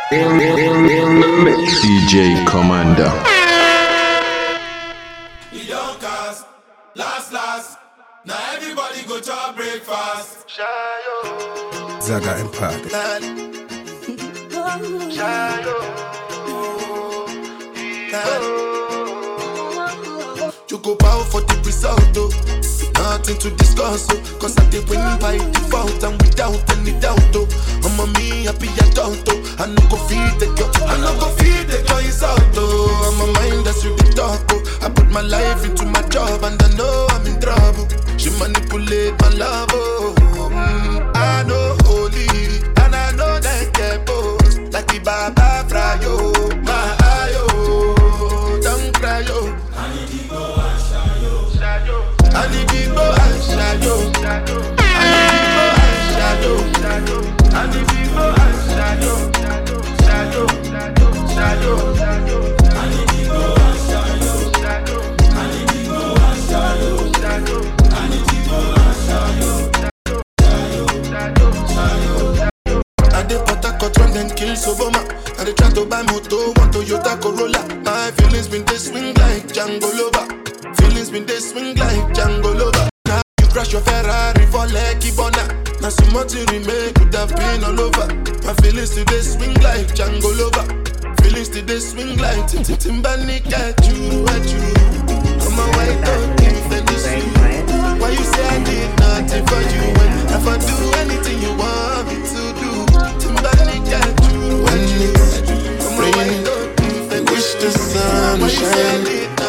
In the mix. DJ Commander. He don't cast, last. Now everybody go to breakfast. Zaga Empire. You go bow for the result, oh. Nothing to discuss, oh. Cause I did win by default and without any doubt, oh. I'm a me happy adult, oh. I no go feed the girl, insult, oh. I'm a mind that's really dark, oh. I put my life into my job and I know I'm in trouble. She manipulate my love, oh. I know holy and I know that get both. Like the Baba Frayo, my ayo, don't cry, yo. I need to go and shadow. I need to go and shadow. I need to go and shadow. Kill Soboma, and they try to buy moto, want Toyota Corolla. My feelings been they swing like Django Lover. Feelings been they swing like Django Lover. Now you crash your Ferrari for Lucky Bona. Now so much you remake could have been all over. My feelings today swing like Django Lover. Feelings today swing like Timbani at you. I'm a white dog, if this you. Why you say I did nothing for you when if I do anything you want me to do? Timbani at you. When it's raining, wish the sun would shine.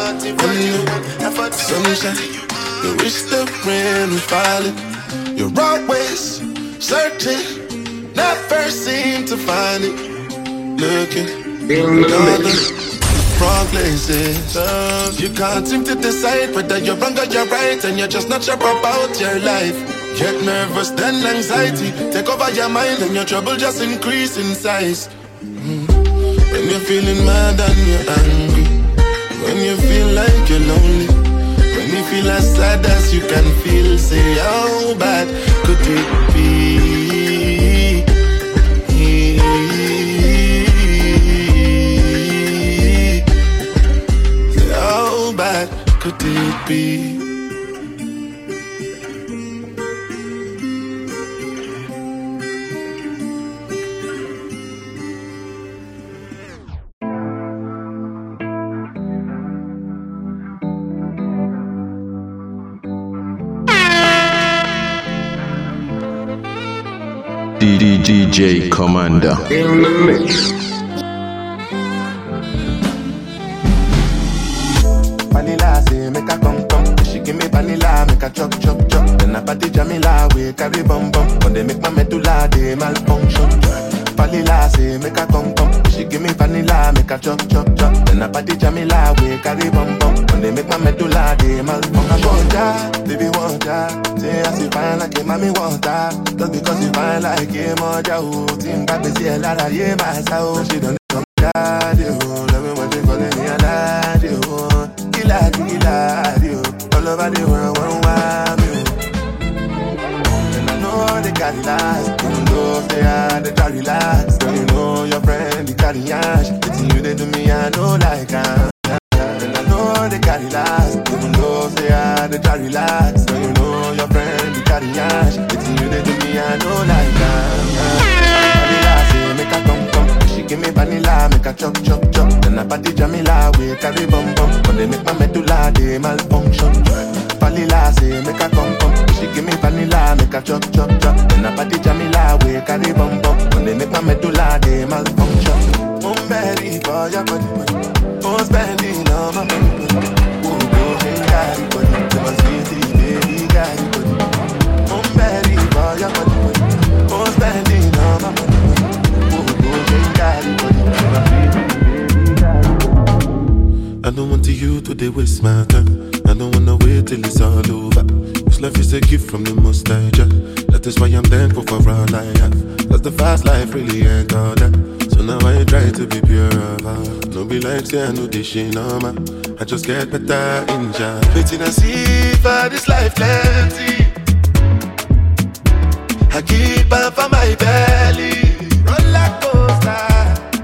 Sunshine, you wish the rain would fall. You're always searching, never seem to find it. Looking in all the wrong places. You can't seem to decide whether you're wrong or you're right, and you're just not sure about your life. Get nervous, then anxiety take over your mind, and your trouble just increase in size. When you're feeling mad and you're angry, when you feel like you're lonely, when you feel as sad as you can feel, say how bad could it be? Say how bad could it be? DJ Commander. In the mix. Vanilla say make a come. She give me vanilla, make a chop. Then I party Jamila, we carry bum. When they make my medulla, they malfunction. Vanilla say make a come. She give me vanilla, make a chop. Then I party Jamila, we carry bum. When they make my medulla, they malfunction. Baby water, say I see fine like a mommy water. Just because you fine like a moja, oh, team baby say a lot of yeah, my soul. She don't come daddy, oh, love me when she calling me a daddy, oh, killer, all over the world, one me, and I know they carry last, even though they are the carry last. Don't you know your friend, the carry ash, it's you they do me, I know like and I know they carry last, even though they are the carry last. Don't you know your friend, the carry ash, it's you they do me, I know like vanilla say make a come. She give me vanilla, make a chop. Then I party Jamila, we carry bum. When they make my medulla, they malfunction. Vanilla say make a come. She give me vanilla, make a chop. Then I party Jamila, we carry bum. When they make my medulla, they malfunction. I'm ready for your body. I'm spending all my money. Oh, go and carry body. You must be the baby carry body. I'm ready for your body. I'm spending all my money. I don't want you to waste my time. I don't wanna wait till it's all over. This life is a gift from the Most High. That is why I'm thankful for all I have. Cause the fast life really ain't all that. So now I try to be pure of heart. No be like say I know this shit no man. I just get better in job. Waiting I see for this life plenty. I keep up for my belly. Roller coaster.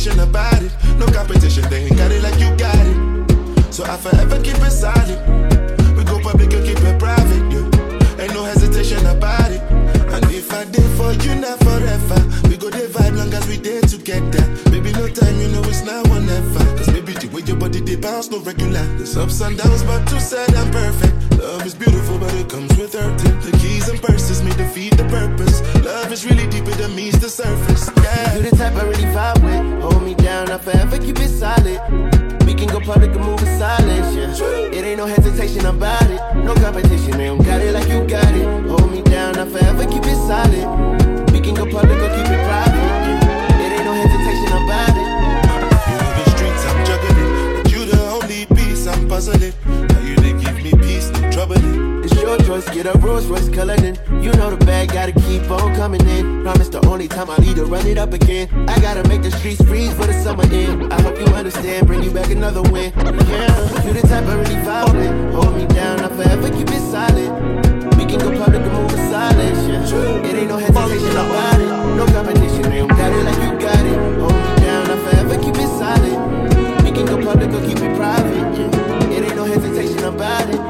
hesitation about it. No competition, they ain't got it like you got it. So I forever keep it solid. We go public and keep it private, yeah. Ain't no hesitation about it. And if I did for you, not forever. We go there vibe long as we there together. Baby, no time, you know it's not whenever. Cause baby, the way your body they bounce, no regular. There's ups and downs, but two said I'm perfect. Love is beautiful, but it comes with hurting. The keys and purses may defeat the purpose. Love is really deeper than meets the surface, yeah. You the type I really vibe with. Hold me down, I forever keep it solid. We can go public and move in silence, yeah. It ain't no hesitation about it. No competition, they don't got it like you got it. Hold me down, I forever keep it solid. We can go public or keep it private, yeah. It ain't no hesitation about it. You the streets, I'm juggling. But you the only piece I'm puzzling. Now you they give me peace, no troubling. It's your choice, get a Rolls Royce colored in. You know the bag, gotta keep on coming in. Promise the only time I leave to run it up again. I gotta make the streets freeze for the summer in. I hope you understand, bring you back another win. Yeah, you the type I really vibe with. Hold me down, I forever keep it solid. We can go public and move in silence, yeah. It ain't no hesitation about it. No competition, they don't got it like you got it. Hold me down, I forever keep it solid. We can go public or keep it private, yeah. It ain't no hesitation about it.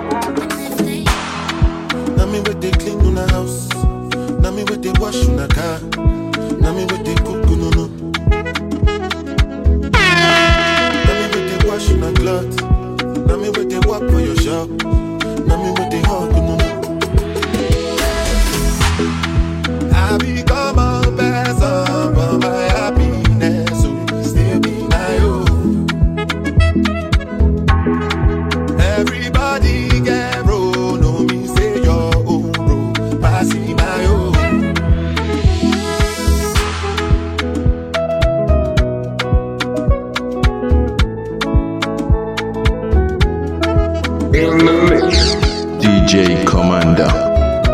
Now me with the clean on the house. Now me with the wash on the car. Now me with the cook no no. Now me with the wash on the cloth. Now me with the walk for your shop. Now me with the hug no no. I become a person for my happiness, so still be my own. Everybody get roll, no me say your own bro, pass me my own. In the mix, DJ Commander.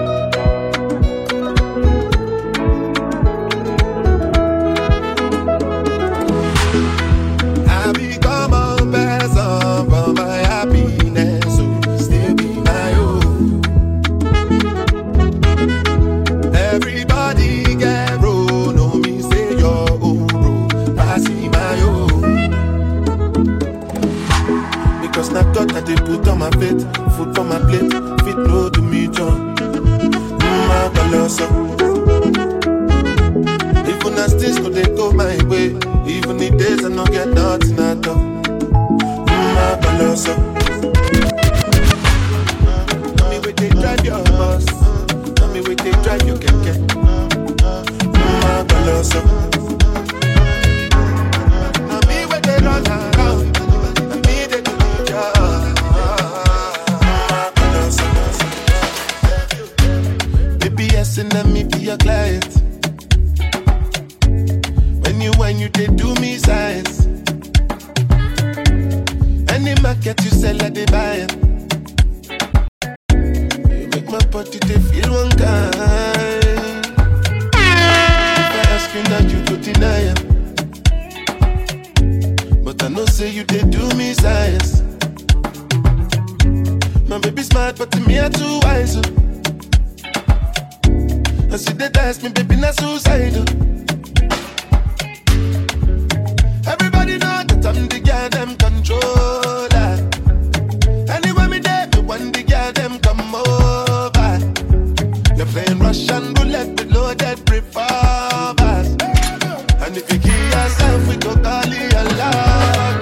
Food for my plate, fit no to me, John. My colossal. Even as things could they go my way, even the days I don't get nothing at all. My colossal. Tell me where they drive your bus. Tell me where they drive your keke. My colossal. Tell me where they run around. Tell me they do the job. And let me be your client. When you did do me size. Any market you sell at they buy it. You make my body they feel one kind. If I ask you now you go deny it. But I know say you did do me size. My baby smart but to me I too wise. I see they ask me, baby, not suicidal. Everybody know that I'm the girl, them controller. Anyway, me there, me want the girl, them come over. You're playing Russian roulette with loaded revolvers. And if you kill yourself, we go call you a lover.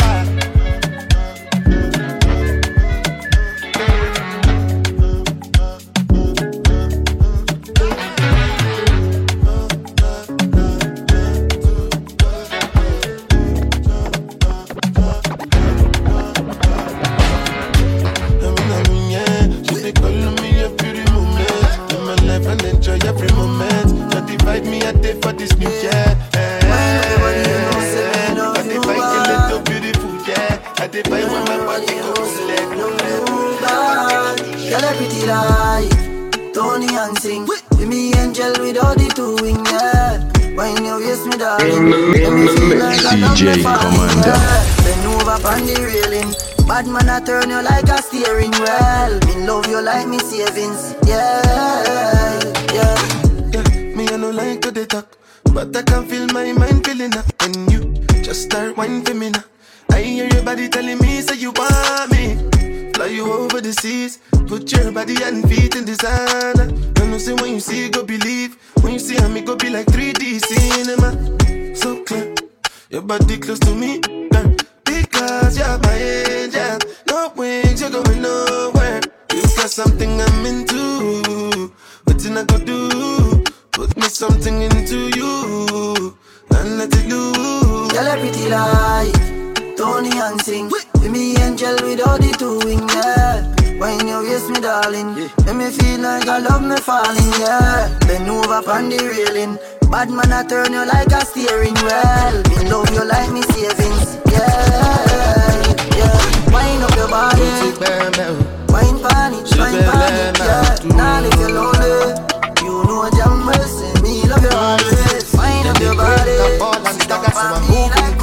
DJ Commander. Bend over on the railing. Bad man, I turn you like a steering wheel. Me love you like me savings. Yeah. Me I no like to they talk, but I can feel my mind feeling up when you Just start whining for me now. I hear your body telling me, say you want me. Fly you over the seas, put your body and feet in designer. And you say when you see, go believe. When you see me, go be like 3D cinema. So clear, your body close to me, girl. Because you're my angel. No wings, you're going nowhere. You got something I'm into. What did I go do? Put me something into you and let it loose. Girl, a pretty like Tony and sing. Be me angel without the two wings, yeah. When you waist me, darling, make me feel like I love me falling, yeah. Bend over on the railing. Bad man, I turn you like a steering wheel. Me love you like me savings, yeah, yeah. Wind up your body, wine pan it, yeah. Now if you're lonely, you know jam will say me love you always. Wind up your body, sit down for me like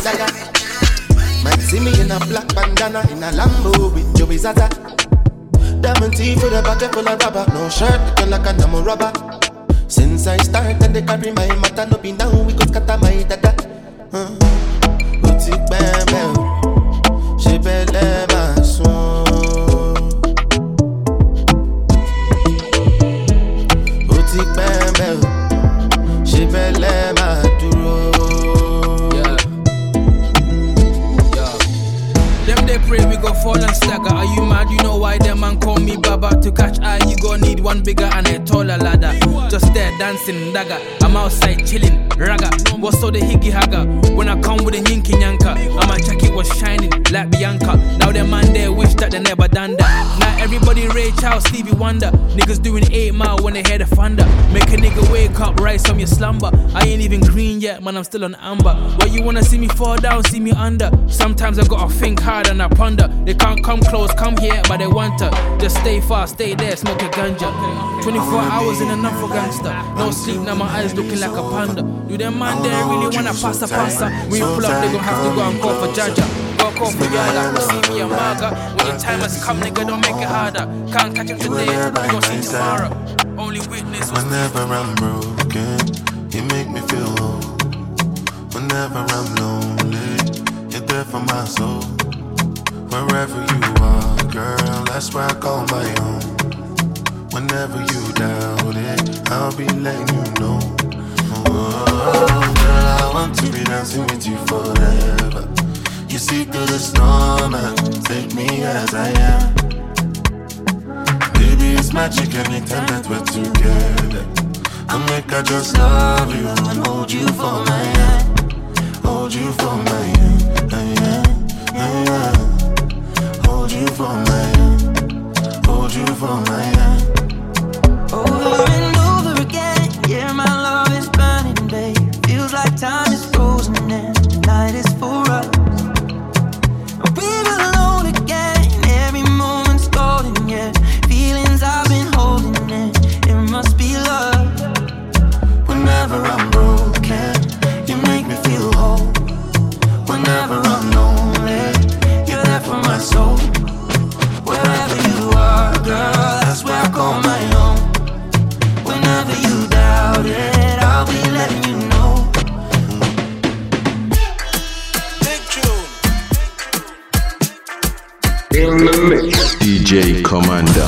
might see me in a black bandana in a Lambo with Joey Zaza. Diamond teeth with a bucket full of rubber. No shirt, looking like a number rubber. Since I started, they carry my matter. No be down, we go scatter my dada. Boutique bam, she belle ma son. Boutique bam, she belle ma duro. They pray we go fall and stagger. Are you mad? You know why them man call me Baba? To catch eye, you gon' need one bigger and a taller ladder. Just there dancing dagger. I'm outside chilling, raga. What's all the higgy hagger? When I come with a yinky yanka, and my jacket was shining like Bianca. Now them man there wish that they never done that. Now everybody Ray Charles, Stevie Wonder. Niggas doing 8 mile when they hear the thunder. Make a nigga wake up, rise from your slumber. I ain't even green yet, man, I'm still on amber. Why you wanna see me fall down, see me under? Sometimes I gotta think hard and I ponder. They can't come close, come here, but they want to. Just stay far, stay there, smoke a ganja. 24 hours in enough for gangster. No sleep, now my eyes looking like a panda. Do them man there really wanna pass a passer? When you pull up, they gon' have to go and call for Jaja. Go call for Yala, go see me a maga. When your time has come, nigga, don't make it harder. Can't catch him today, we gon' see tomorrow. Only witness was whenever I'm broken, you make me feel whole. Whenever I'm lonely, you're there for my soul. Wherever you are, girl, that's where I call my own. Whenever you doubt it, I'll be letting you know. Oh, girl, I want to be dancing with you forever. You see through the storm and take me as I am. Baby, it's magic anytime that we're together. I make I just love you and hold you for my hand. Hold you for my hand, hold you for my hand, hold you for my hand. over and over again. Yeah, my love is burning, babe. Feels like time is frozen and the night is for us. We're alone again. Every moment's golden, yeah. Feelings I've been holding in. It must be love. Whenever I'm broken, you make me feel whole. Whenever I'm lonely, you're there for my soul. Wherever you are, girl, that's where I call my own. Whenever you doubt it, I'll be letting you know. Big tune. In the mix, DJ Commander.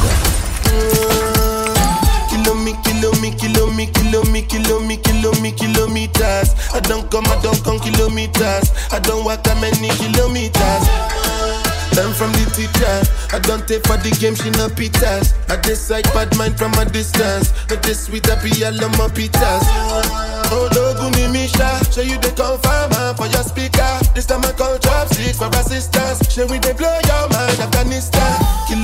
Kilometers. I don't come kilometers. I don't walk that many kilometers. Learn from the teacher. I don't take for the game, she no pitas. I decide bad mind from a distance. But this sweet happy all of my pitas. Oh, Doguni Misha, show you the confirmer for your speaker. This time I call drop six for assistance. Show we they blow your mind, Afghanistan.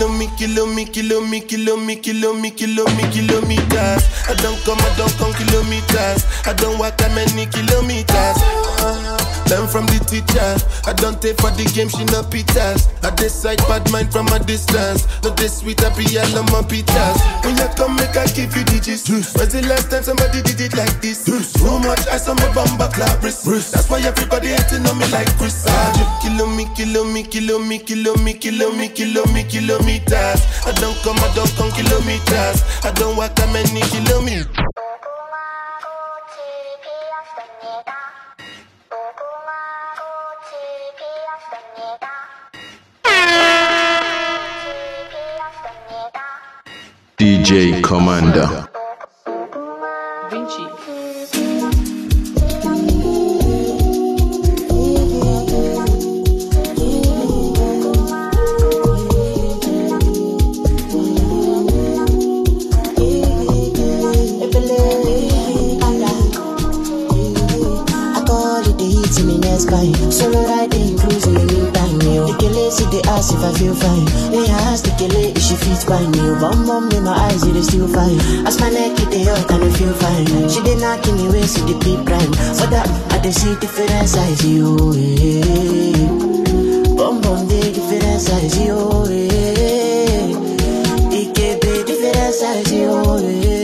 Kilometers. I don't come kilometers. I don't walk that many kilometers. Learn from the teacher. I don't take for the game, she no pitas. I decide bad mind from a distance. Not this sweet happy all of my pitas. When you come make I give you digits. When's the last time somebody did it like this? Too much ice on my bumper clap wrist. That's why everybody hating on me like Chris. Kilometers. I don't come kilometers. I don't walk that many kilometers. DJ Commander. Vinci. Solo riding, cruising a new time, yo. The killer see the ass if I feel fine. Me ask the killer if she feels fine, yo. Bum in my eyes, it is still fine. As my neck hit the hurt and I feel fine. She did not give me way, see the big crime. For that, I did see different size, yo. Bum the different size, yo. It can be different size, yo.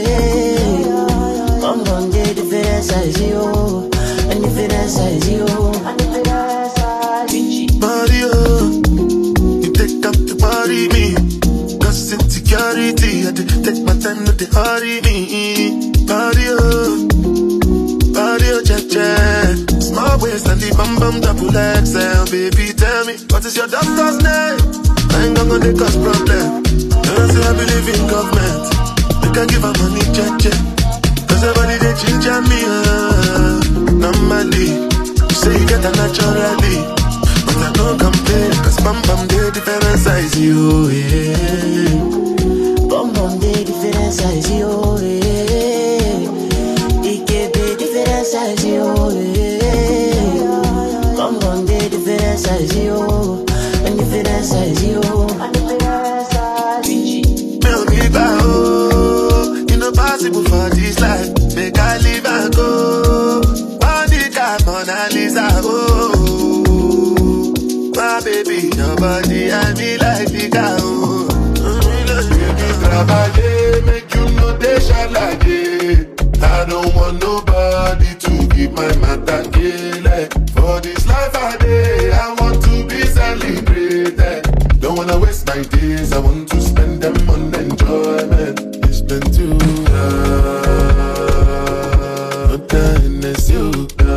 Bum the different size, yo. And different size, yo. Mario, you take up the party me. Cause insecurity, I take my time with the hurry me. Mario, check. Small waist and the bum double XL. Baby, tell me, what is your doctor's name? I ain't gonna take us problem. Don't say I believe in government. I can give her money, check. Cause everybody they ginger me, normally. You say you get a naturally. I don't complain, cause bum they different size, you, yeah. Bum they different size, you, yeah. It can be different size, you, yeah. Bum they different size, you. And different size, you. And different size, Mel me bow, you know possible for this life. Make I live and go. On the car, Mona Lisa, oh. My baby, your body, I be like the cow. Baby, make you know they shall like it. I don't want nobody to keep my matter killing. For this life I day, I want to be celebrated. Don't wanna waste my days, I want to spend them on enjoyment. It's been too long, but then it's you.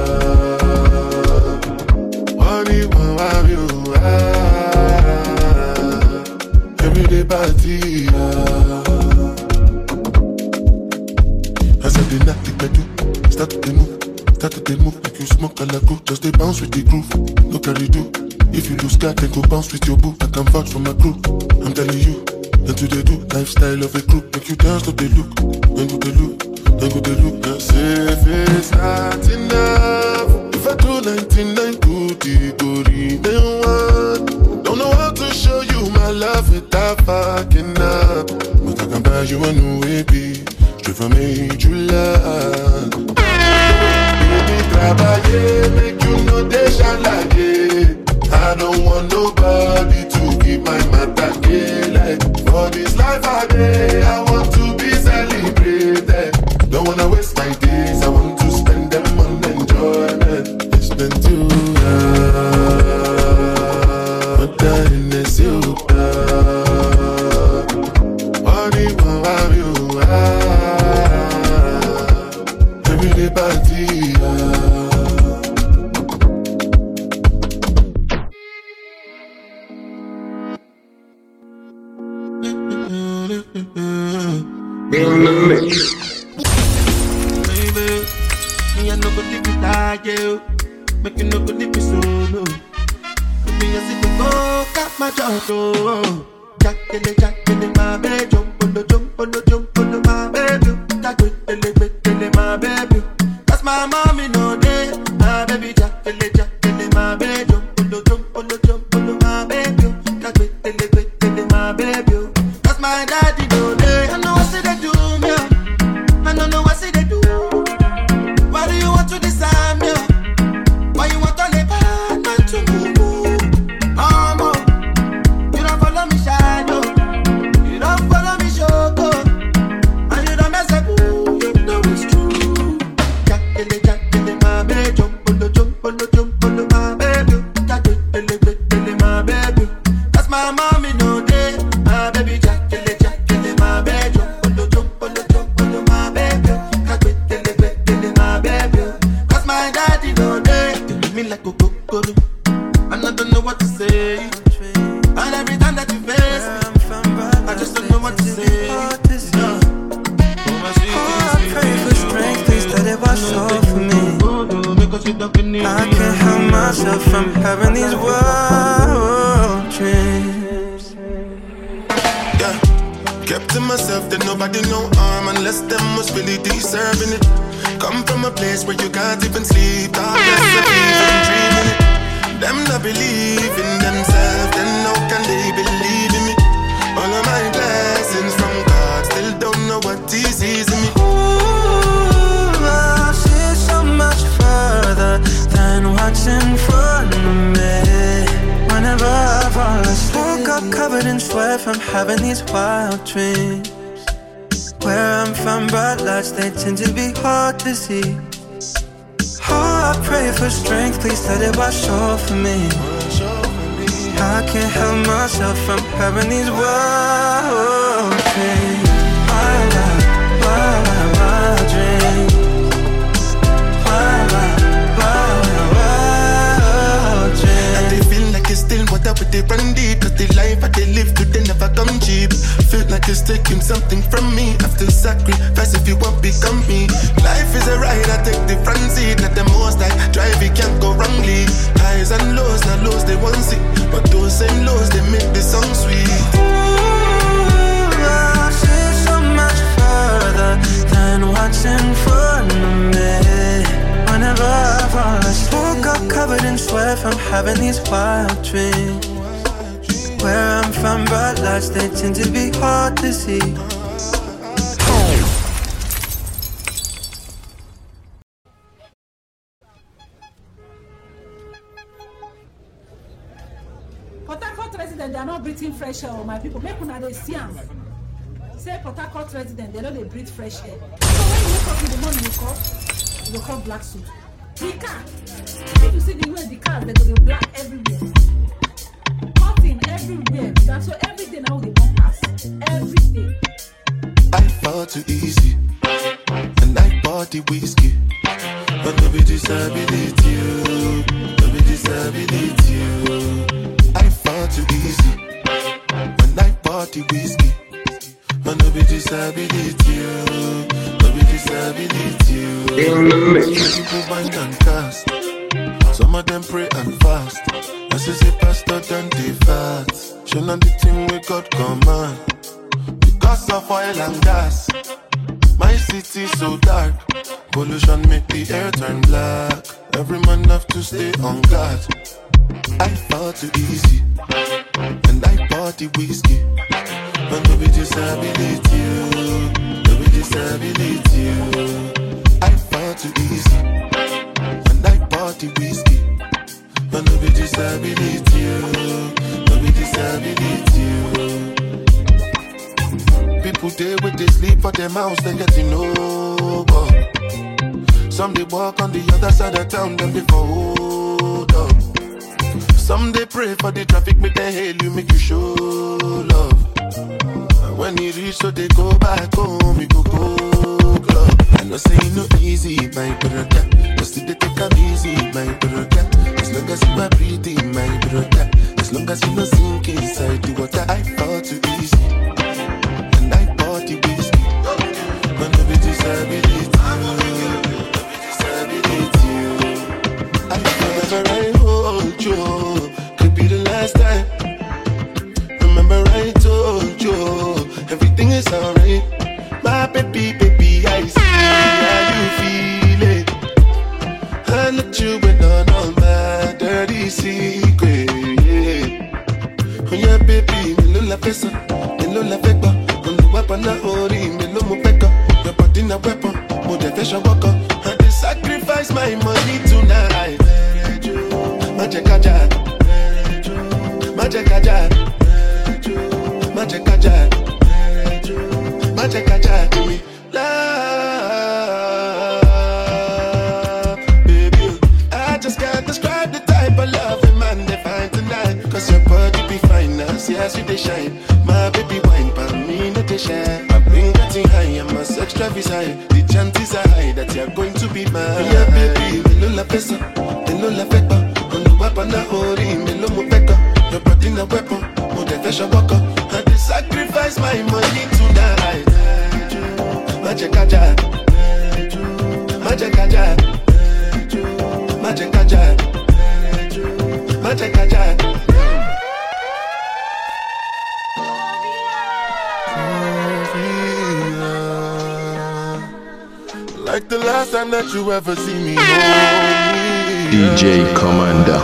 Everyday party, I said the night they do, start to move, like you smoke a lago. Just they bounce with the groove, no carry do. If you lose God, then go bounce with your boo. I can vouch for my crew, I'm telling you. And to they do, lifestyle of a group. Make you dance, to they look, then go they look. I say if it's not enough, if I do 99 good, it go remain one. Don't know how to show you my love without fucking up, but I can buy you a new baby, straight from July. Baby, trabaye, make you know they shall like it. I don't want nobody to keep my matter killing. For this life I day, I want to be celebrated. Don't wanna waste my days, I want to spend them on enjoyment. It's been too long, but then it's you. Everyday party. In the mix. Baby, me I no go live without you. Make you no go live solo. Me I see the go got my job. Jack, my baby, jump on the my baby. Jack, my baby. That's my mommy no day. My baby, Jack, my baby, jump on the my baby. Jack, my baby. That's my daddy no day. I know what say they do me. I don't know what say they do. Why do you want to disarm me? Why you want to live bad man to move? You don't follow me shadow. You don't follow me shoko. And you don't mess up. You know it's true. Jack, my baby, jump on the my baby. Jack, my baby. That's my mommy no day. My baby, Jack, my baby, jump on the my baby. Jack, my baby. That's my daddy no day. They leave me like a cocoa, and I don't know what to say. And every time that you face, I just don't know what to say. can't help myself from having these wild dreams. Yeah, kept to myself, that nobody no harm unless them was really deserving it. Come from a place where you can't even sleep, darkness and even dreaming it. Them not believe in themselves, then how can they believe in me? All of my blessings from God, still don't know what He sees in me. Ooh, I see so much further than what's in front of me. Whenever I fall asleep, woke up covered in sweat from having these wild dreams. Where I'm from, bright lights, they tend to be hard to see. Oh, I pray for strength, please let it wash over me. I can't help myself from having these wild dreams. Wild dreams. Wild dreams. And they feel like it's still what up with they run deep, cause the life that they live good, they never come cheap. Feel like it's taking something from me. After sacrifice, if you want become me. Life is a ride, I take the front seat. Let the most I drive, it can't go wrongly. Highs and lows, not lows they won't see, but those same lows, they make the song sweet. Ooh, I see so much further than what's in front of me. Whenever I fall asleep, woke up covered in sweat from having these wild dreams. Where I'm from, bright lights, they tend to be hard to see. Port Harcourt residents, they are not breathing fresh air, my people. Make una dey see am. Say Port Harcourt residents, they know they breathe fresh air. So when you wake up in the morning, you go call black suit. The car, if you see the way the cars, they go be black everywhere. Cutting everywhere. So every day now they won't pass. Every day. I fall too easy, and I bought the whiskey. But no be disability, no be disability. I fall too easy, when I bought the whiskey. But no be disability, no be disability. People bind and cast, some of them pray and fast. I say pastor done the fast. Show them the thing we got command. Because of oil and gas, my city so dark. Pollution make the air turn black. Every man have to stay on guard. I fall too easy, and I bought the whiskey. But no be disability, no be disability. I fall too easy, and I bought the whiskey. But no be disability, no be disability. People there with they sleep for their mouths, they getting over. Some they walk on the other side of town, them they go hold up. Some they pray for the traffic, make them hail you, make you show love. And when you reach, so they go back home, you go club. I know say it no easy, my brother, but still they take them easy, my brother. As long as you are breathing, my brother. As long as you no sink inside the water. I fall too easy, and I bought the whiskey. But no be disability, no be disability. I remember I hold you, could be the last time. Remember I told you, everything is alright. My baby, baby, I see how you feel it. I let you in on all my dirty secrets. Oh yeah, baby, me lo la pesa, me lo la fepa. On the weapon na ori, me lo mo peka. Your body na weapon, mo de fashion waka. I dey sacrifice my money tonight. Magic kaja, magic kaja, magic kaja, magic kaja, give me love, baby. I just can't describe the type of love a man they find tonight. Cause your body be fine, as yes you they shine. My baby wine, but me not they shine. I've been getting high, and my sex drive is high. The chances are high that you're going to be mine. Yeah, baby, me lo la pesa, me lo la fepa. On the weapon na ori, me lo mo peka. Your body na weapon, mo de fashion waka. I dey sacrifice my money tonight. Magic kaja, magic kaja, time that you ever see me hold me. DJ Commander.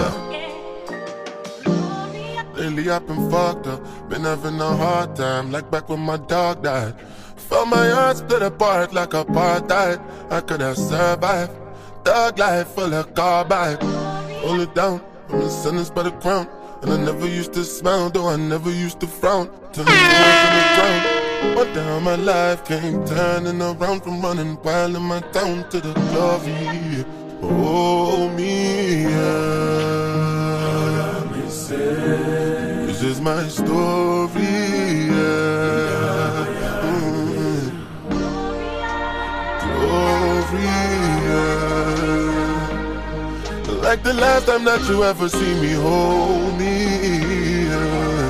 Lately I've been fucked up, been having a hard time, like back when my dog died. Felt my heart split apart like apartheid. I could have survived, thug life full of carbide. Hold it down, I'm a sentenced by the crown. And I never used to smile, though I never used to frown. Till the doors on the ground. One day how my life came turning around, from running wild in my town to the glory. Oh, me, yeah. This is my story, yeah. Glory, yeah. Like the last time that you ever see me hold me, yeah.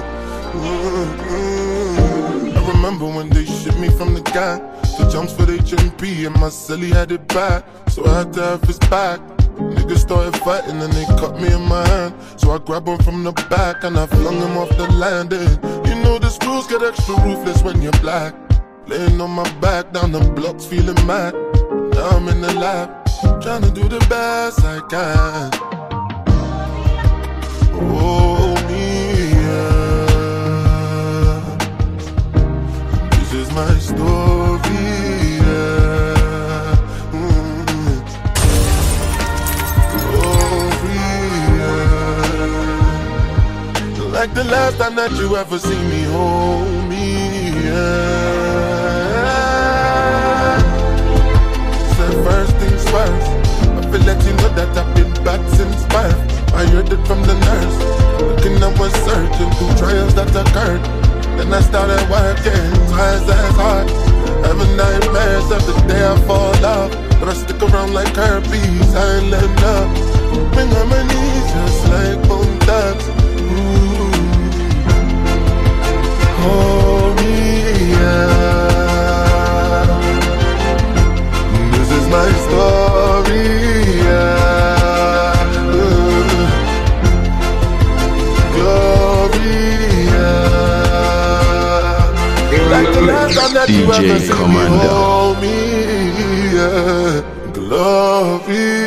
I remember when they shipped me from the gang, the jumps for the HMP, and my celly had it back, so I had to have his back. Niggas started fighting and they cut me in my hand, so I grabbed him from the back and I flung him off the landing. You know the screws get extra ruthless when you're black. Laying on my back down the blocks feeling mad. Now I'm in the lab, trying to do the best I can. Oh, me, yeah. This is my story, yeah. Glory, yeah. Like the last time that you ever see me hold me, yeah. First things first, I feel let you know that I've been bad since birth. I heard it from the nurse, looking I was searching through trials that occurred. Then I started working, twice as hard, having nightmares every day I fall off. But I stick around like herpes, I ain't letting up. Bring on my knees just like bone thugs. Oh, yeah. My story, yeah. Glory, yeah. Like the last time that you ever see me hold me, yeah. Glory.